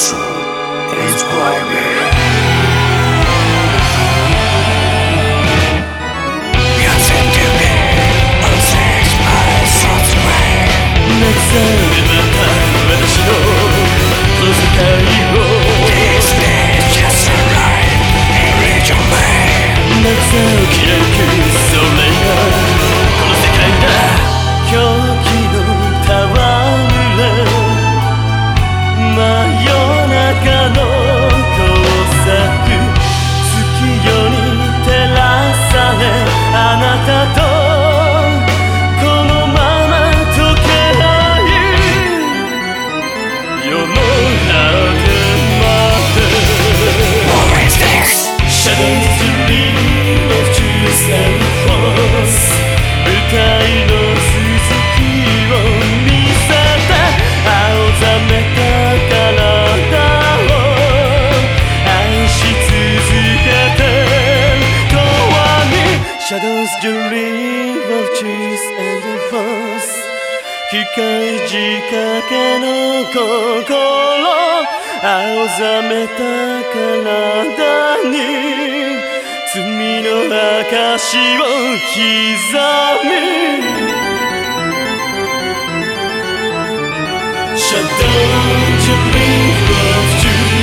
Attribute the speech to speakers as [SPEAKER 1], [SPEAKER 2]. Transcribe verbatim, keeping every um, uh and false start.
[SPEAKER 1] soul is climbing. Yes, indeed, I'll take my soul's way.
[SPEAKER 2] なくされまた私のこの世界を
[SPEAKER 1] This is just a ride, reach your way.
[SPEAKER 2] なくさをきらくそれがこの世界だ狂気の戯れ真夜中の工作月夜に照らされあなたとこのまま溶け合い世の果てまで
[SPEAKER 1] What is this?
[SPEAKER 2] Shadows to leave of truth and force 歌いの続きを見せて青ざめた体を愛し続けて永遠に Shadows dream of truth and force 機械仕掛けの心青ざめた体に罪の証を刻み Shadow to leave of truth